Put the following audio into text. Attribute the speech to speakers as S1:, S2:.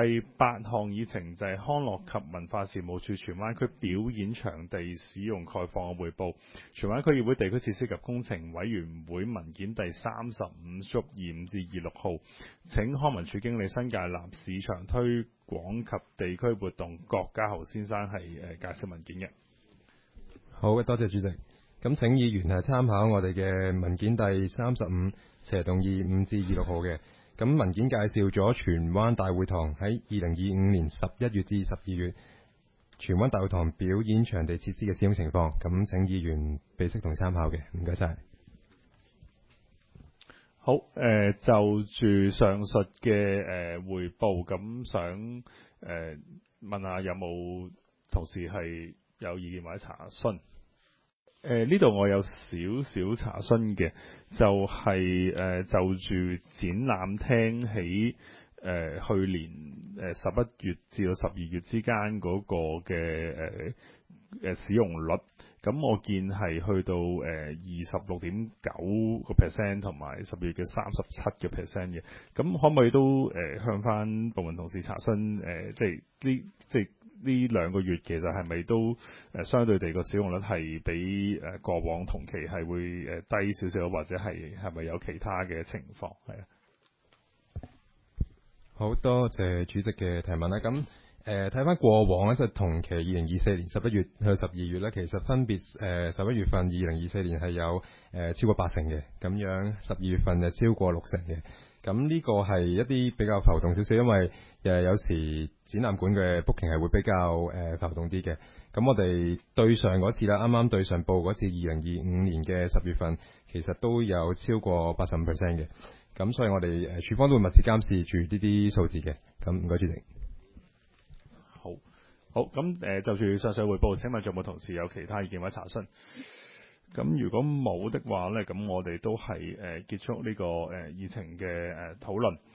S1: 第8項議程就係康樂及文化事務處荃灣區表演場地使用概況嘅彙報。荃灣區議會地區設施及工程委員會文件第35/25至26號，請康文署經理新界南市場推廣及地區活動郭家豪先生係介紹文件嘅。
S2: 好嘅，多謝主席。咁請議員係參考我哋嘅文件第35/25至26號嘅。咁文件介紹咗荃灣大會堂喺2025年11月至12月荃灣大會堂表演場地設施嘅使用情況。咁請議員備悉同參考嘅，唔該晒。
S1: 好，就住上述嘅彙報，咁想問下有冇同事係有意見或者查詢？呢度我有少少查詢嘅，就係、就住展覽廳喺去年11月至到12月之間嗰個嘅使用率，咁我見係去到26.9%同埋12月嘅37%嘅，咁可唔可以都向翻部門同事查詢即係呢2個月其實係咪都相對地個使用率係比過往同期係會低少少，或者係咪有其他嘅情況？係啊，
S2: 好多謝主席嘅提問啦。咁睇翻過往咧，即係同期2024年11月去12月咧，其實分別11月份2024年係有超過80%嘅，咁樣12月份就超過60%嘅。咁呢個係一啲比較浮動少少，因為有時展覽館嘅 booking 係會比較浮動啲嘅。咁我哋對上嗰次啦，啱啱對上報嗰次2025年嘅10月份，其實都有超過85% 嘅。咁所以我哋處方都會密切監視住呢啲數字嘅。咁唔該主席。
S1: 好，咁就住上述彙報，請問仲有冇同事有其他意見或者查詢？咁如果冇的話咧，咁我哋都係結束呢個議程嘅討論。